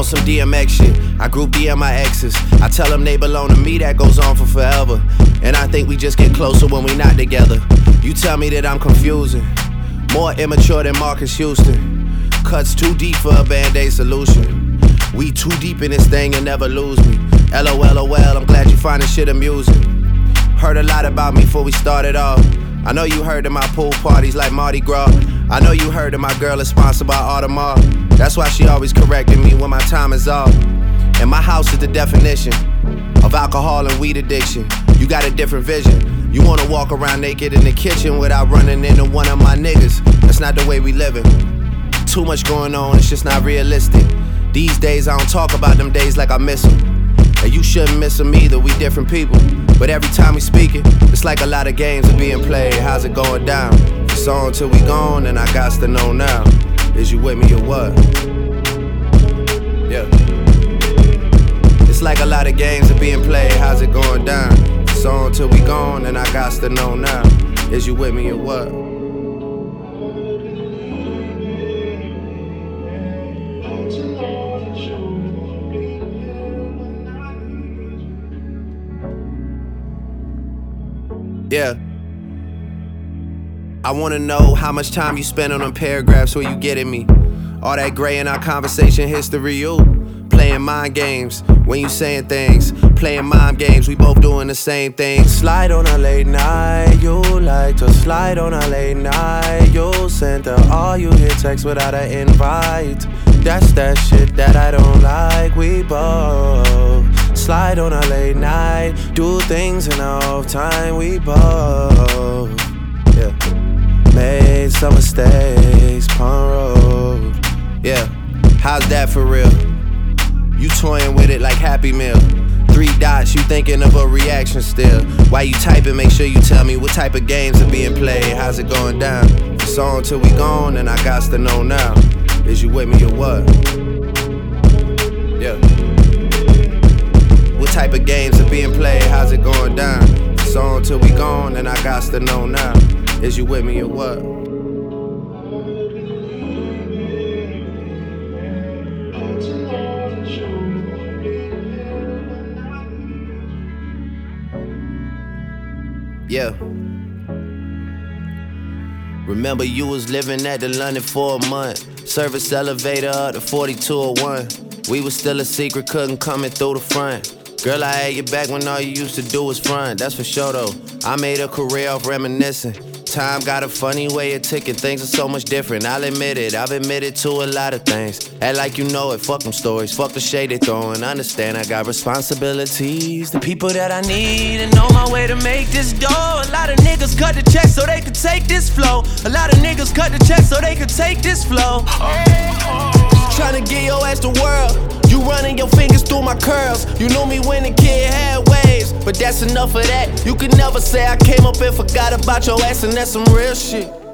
some DMX shit. I group DM my exes. I tell them they belong to me, that goes on for forever. And I think we just get closer when we not together. You tell me that I'm confusing, more immature than Marcus Houston. Cuts too deep for a Band-Aid solution. We too deep in this thing and never lose me. LOL, I'm glad you find this shit amusing. Heard a lot about me before we started off. I know you heard of my pool parties like Mardi Gras. I know you heard that my girl is sponsored by Audemars. That's why she always correcting me when my time is off. And my house is the definition of alcohol and weed addiction. You got a different vision. You wanna walk around naked in the kitchen without running into one of my niggas. That's not the way we living. Too much going on, it's just not realistic. These days I don't talk about them days like I miss them. And you shouldn't miss them either, we different people. But every time we speak it, it's like a lot of games are being played. How's it going down? It's on till we gone, and I got to know now. Is you with me or what? Yeah. It's like a lot of games are being played. How's it going down? It's on till we gone, and I got to know now. Is you with me or what? Yeah. I wanna know how much time you spend on them paragraphs where you getting me. All that gray in our conversation history, you playing mind games when you saying things. Playing mind games, we both doing the same thing. Slide on a late night, you like to slide on a late night. You sent her all you hear text without an invite. That's that shit that I don't like. We both slide on a late night, do things in off time. We both, yeah, made some mistakes, Pond Road. Yeah, how's that for real? You toying with it like Happy Meal. 3 dots, you thinking of a reaction still. While you typing, make sure you tell me what type of games are being played. How's it going down? It's on till we gone, and I got to know now. Is you with me or what? Yeah. What type of games are being played? How's it going down? It's on till we gone, and I got to know now. Is you with me or what? Yeah. Remember you was living at the London for a month. Service elevator up to 4201. We was still a secret, couldn't come in through the front. Girl, I had your back when all you used to do was front. That's for sure though. I made a career off reminiscing. Time got a funny way of ticking. Things are so much different, I'll admit it. I've admitted to a lot of things. Act like you know it, fuck them stories. Fuck the shade they throwing. Understand I got responsibilities. The people that I need and on my way to make this dough. A lot of niggas cut the check so they could take this flow. A lot of niggas cut the check so they could take this flow. Tryna get your ass the world. You running your fingers through my curls. You knew me when the kid had waves, but that's enough of that. You could never say I came up and forgot about your ass, and that's some real shit.